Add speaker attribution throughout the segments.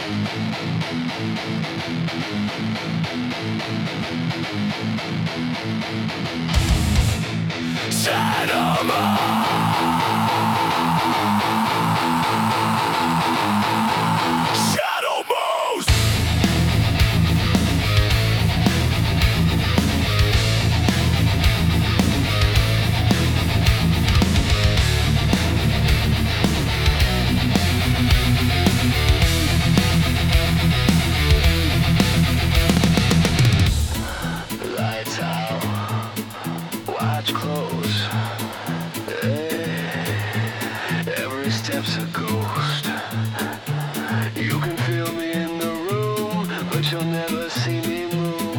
Speaker 1: Lights out, watch close. Every step's a ghost. You can feel me in the room, but you'll never see me move.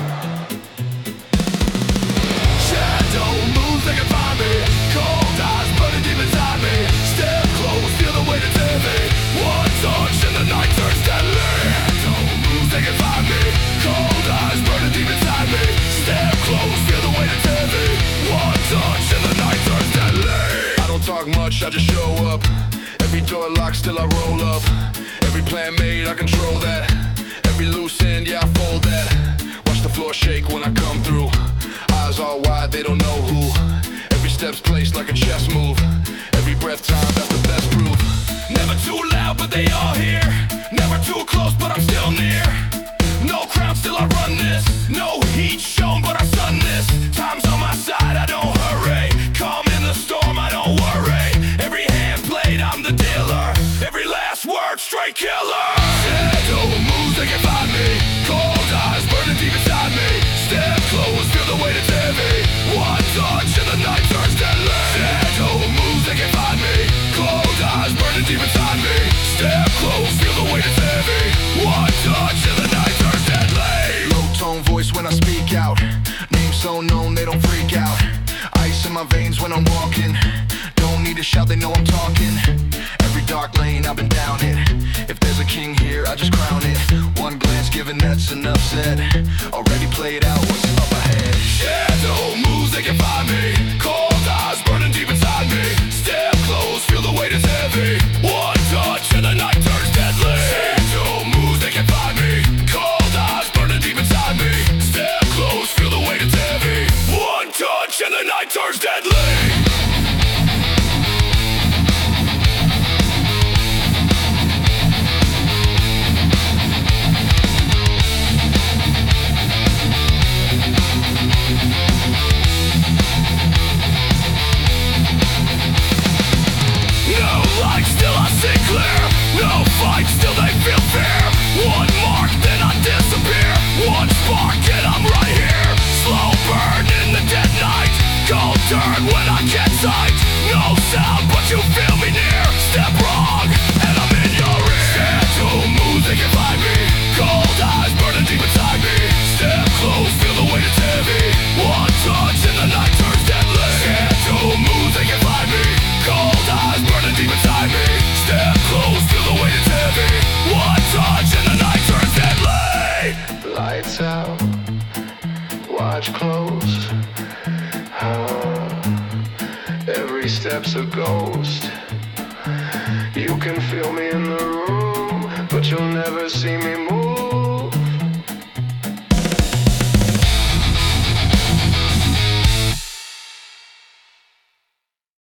Speaker 1: Shadow moves, they can find me. Cold eyes burning deep inside me. Step close, feel the weight it's heavy. One touch and the night turns deadly. Shadow moves, they can find me. Cold eyes burning deep inside me. Step close, feel the weight it's heavy. One touch and the night turns deadly. I don't talk much, I just show up. Every door locked, still I roll up. Every plan made, I control that. Every loose end, yeah, I fold that. Watch the floor shake when I come through. Eyes all wide, they don't know who. Every step's placed like a chess move. Every breath time, that's the best proof. Never too loud, but they all hear. Never too close, but I'm still near. No crown, still I run this. No heat shown, but I sun this. Time's on my side, I don't hurry. Calm in the storm, I don't worry. Every hand played, I'm the dealer. Every last word, straight killer. Shadow moves, they can find me. Cold eyes burning deep inside me. Step close, feel the weight it's heavy. One touch and the night turns deadly. Shadow moves, they can find me. Cold eyes burning deep inside me. Step close, feel the weight it's heavy. One touch and the night turns deadly. Low tone voice when I speak out. Name so known they don't freak out. Ice in my veins when I'm walking. Don't need to shout, they know I'm talking. Every dark lane I've been down it. If there's a king here, I just crown it. One glance given, that's enough said. Already played out what's up ahead. Shadow moves, they can find me. Cold eyes burning deep inside me. Step close, feel the weight is heavy. One touch and the night turns deadly. Shadow moves, they can find me. Cold eyes burning deep inside me. Step close, feel the weight is heavy. One touch and the night turns deadly. Still I see clear. No fight, still they feel fear. One mark, then I disappear. One spark, and I'm right here. Slow burn in the dead night. Cold turn when I get sight. No sound, but you feel me near. Step wrong, and I'm in your ear. Shadow moves, they can find me. Cold eyes burning deep inside me. Step close, feel the weight it's heavy. One touch, and the night turns deadly. Shadow moves, they can find me. Cold eyes burning deep inside me. Step close, feel the weight it's heavy. One touch and the night turns deadly. Lights out, watch close. Every step's a ghost. You can feel me in the room, but you'll never see me move.